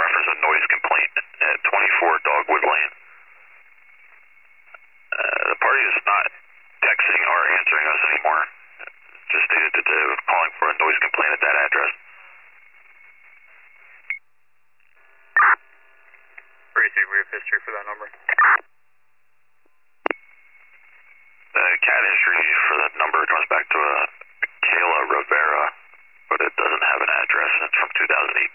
reference a noise complaint at 24 Dogwood Lane. The party is not texting or answering us anymore. Just stated that they were calling for a noise complaint at that address. Pretty we have history for that number. The cat history for that number comes back to a Kayla Rivera, but it doesn't have an address. It's from 2018.